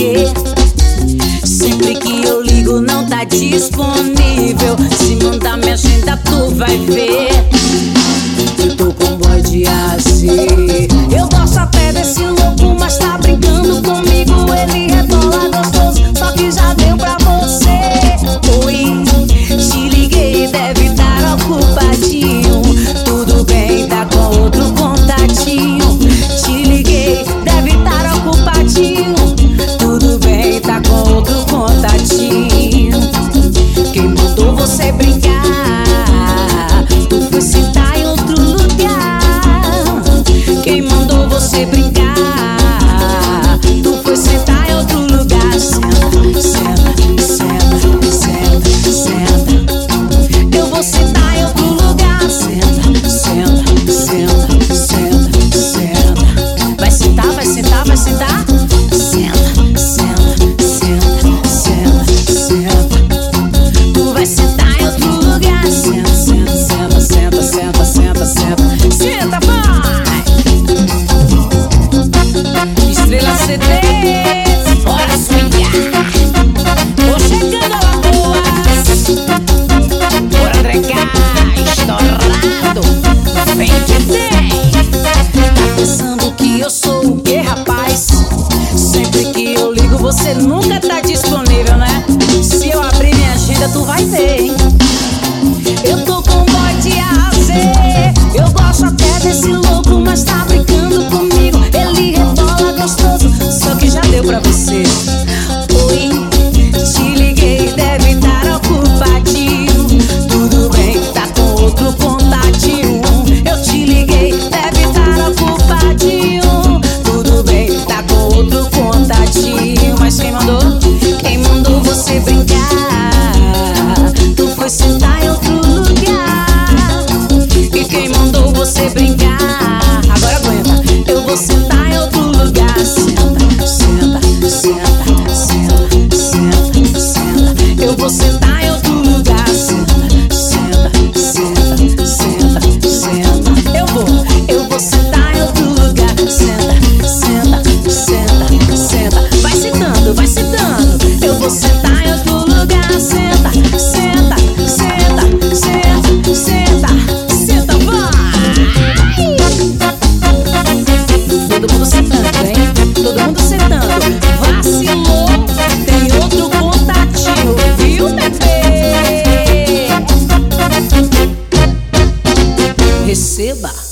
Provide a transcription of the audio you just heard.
quê? Sempre que eu ligo não tá disponível. Se mandar minha agenda tu vai ver. Eu tô com boy de AC. Eu gosto até desse louco, mas tá brincando comigo. Ele rebola gostoso, só que já deu pra você. Oi, te liguei, deve estar ocupadinho. Tudo bem, tá com outro contatinho. Te liguei, deve estar ocupadinho. Tudo bem, tá com outro contatinho. Quem mandou você brincar? Tu foi sentar em outro lugar. Quem mandou você brincar? Tu foi sentar em outro lugar. Senta, senta, senta, senta, senta. Eu vou sentar em outro lugar. Senta, senta, senta, senta, senta. Vai sentar, vai sentar, vai sentar. Senta, senta, senta, senta, senta. Tu vai sentar em outro lugar. Senta, senta, senta, senta, senta, senta, senta. Senta, vai! Estrela CD, bora swingar. Tô chegando a Lagoas. Bora trecar, estourado. Vem que tem. Tá pensando que eu sou o quê, rapaz? Sempre que eu ligo você nunca tá disponível, né? Se eu abrir minha agenda tu vai ver, hein? Eu tô com um boy de AC. Eu gosto até desse louco, mas tá brincando comigo. Ele rebola gostoso, só que já deu pra você. Oi, te liguei, deve estar ocupadinho. Tudo bem, tá com outro contatinho. Eu te liguei, deve estar ocupadinho. Tudo bem, tá com outro contatinho. Mas quem mandou? Quem mandou você brincar? Tu foi sentar em outro lugar. E quem mandou você brincar? Agora aguenta. Eu vou sentar em outro lugar. Senta, senta, senta, senta, senta, senta. Eu vou sentar em outro lugar. Senta, senta, senta, senta, senta. Eu vou sentar em outro lugar. Senta, senta, senta, senta. Vai sentando, vai sentando. Eu vou sentar em outro lugar. Senta, senta, senta, senta, senta, senta, vai! Todo mundo sentando, hein? Todo mundo sentando. Vacilou, tem outro contatinho, viu, bebê? Receba.